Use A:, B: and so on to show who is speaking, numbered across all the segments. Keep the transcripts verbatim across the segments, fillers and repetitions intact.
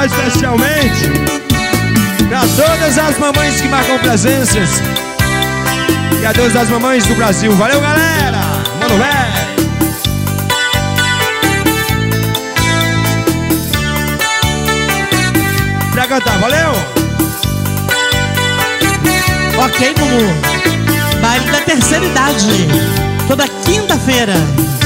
A: dedicado especialmente pra todas as mamães que marcam presenças. E a Deus das mamães do Brasil. Valeu, galera! Mano, velho! Pra cantar, valeu!
B: Ok, Mumu. Baile da terceira idade, toda quinta-feira.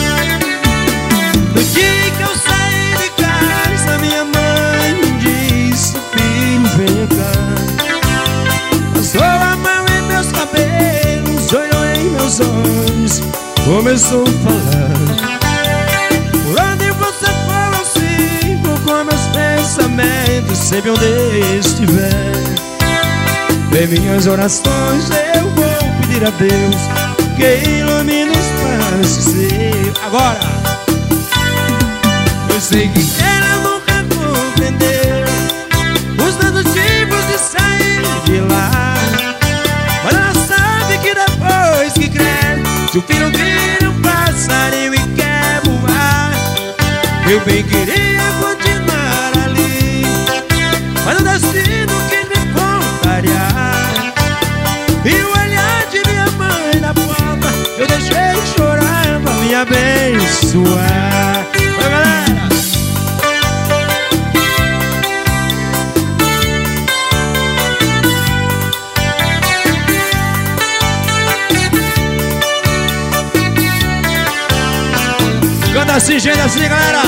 A: No dia que eu saí de casa, minha mãe disse: filho, venha cá. Passou a mão em meus cabelos, olhou em meus olhos, começou a falar. Por onde você for, eu sigo com meus pensamentos, sempre onde estiver. Em minhas orações eu vou pedir a Deus que ilumine os passos seus. Agora! Eu sei que ela nunca compreendeu os motivos de sair de lá, mas ela sabe que depois que cresce, se o filho vira um passarinho e quer voar, eu bem queria continuar ali, mas o destino quis me contrariar. E o olhar de minha mãe na porta eu deixei chorar pra me abençoar. Vai, galera! Canta assim, gente, assim, galera!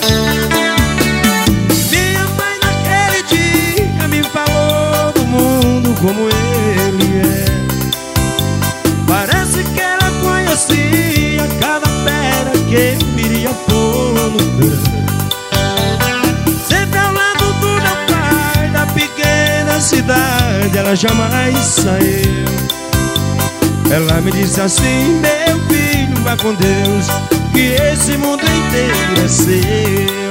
A: Minha mãe naquele dia me falou do mundo como ele é. Parece que ela conhecia cada pedra que eu iria pôr no pé. Sempre ao lado do meu pai, da pequena cidade, ela jamais saiu. Ela me disse assim: meu filho, vá com Deus, que esse mundo inteiro é seu.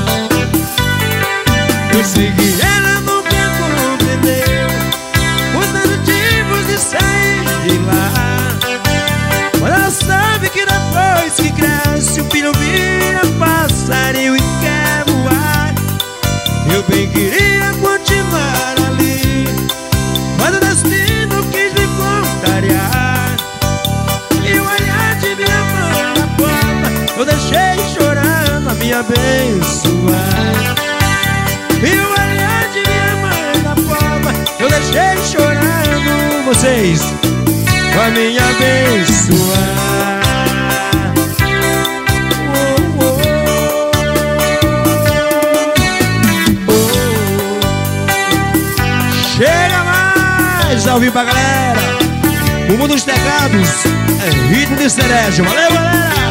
A: Eu sei que ela nunca compreendeu os motivos de sair de lá, mas ela sabe que depois que cresce, o filho vira passarinho e quer voar. Eu bem queria continuar ali, mas o destino quis me contrariar. E o olhar de minha mãe na porta eu deixei chorando a me abençoar. E o olhar de minha mãe na porta eu deixei chorando vocês pra me abençoar. Oh, oh, oh, oh. Chega mais ao vivo pra galera. O mundo dos teclados é ritmo de cereja. Valeu, galera!